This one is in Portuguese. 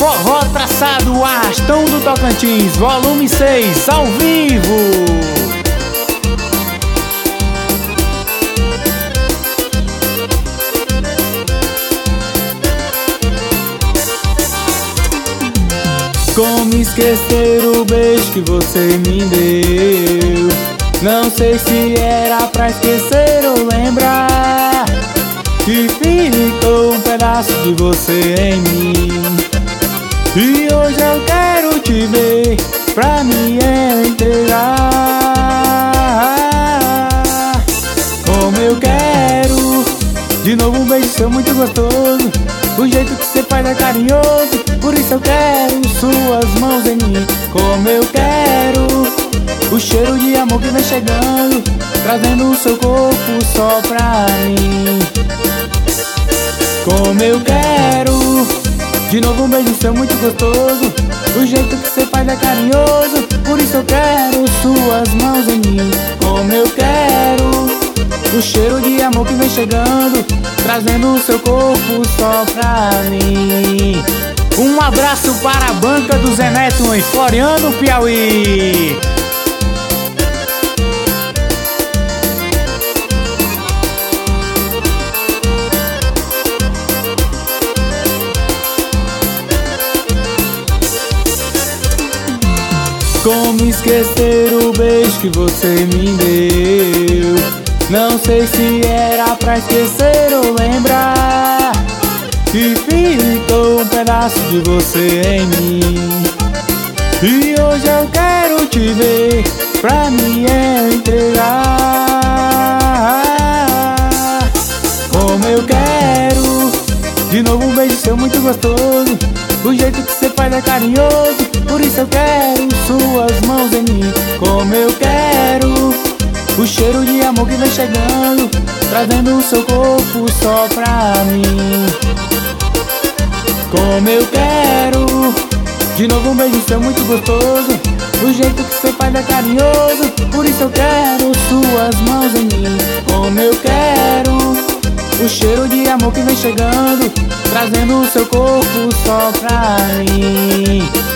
Forró Traçado, Arrastão do Tocantins, volume 6, ao vivo. Como esquecer o beijo que você me deu? Não sei se era pra esquecer ou lembrar que ficou um pedaço de você em mim. E hoje eu quero te ver pra me entregar. Como eu quero de novo um beijo seu muito gostoso. O jeito que você faz é carinhoso, por isso eu quero suas mãos em mim. Como eu quero o cheiro de amor que vem chegando, trazendo o seu corpo só pra mim. Como eu quero de novo um beijo seu muito gostoso. O jeito que você faz é carinhoso, por isso eu quero suas mãos em mim. Como eu quero o cheiro de amor que vem chegando, trazendo o seu corpo só pra mim. Um abraço para a banca do Zé Neto em Floriano, Piauí. Como esquecer o beijo que você me deu? Não sei se era pra esquecer ou lembrar que ficou um pedaço de você em mim. E hoje eu quero te ver pra me entregar. Como eu quero de novo um beijo seu muito gostoso. O jeito que você faz é carinhoso, por isso eu quero suas mãos em mim. Como eu quero o cheiro de amor que vem chegando, trazendo o seu corpo só pra mim. Como eu quero de novo um beijo seu muito gostoso. O jeito que você faz é carinhoso, por isso eu quero suas mãos em mim. Como eu quero o cheiro de amor que vem chegando, trazendo o seu corpo só pra mim.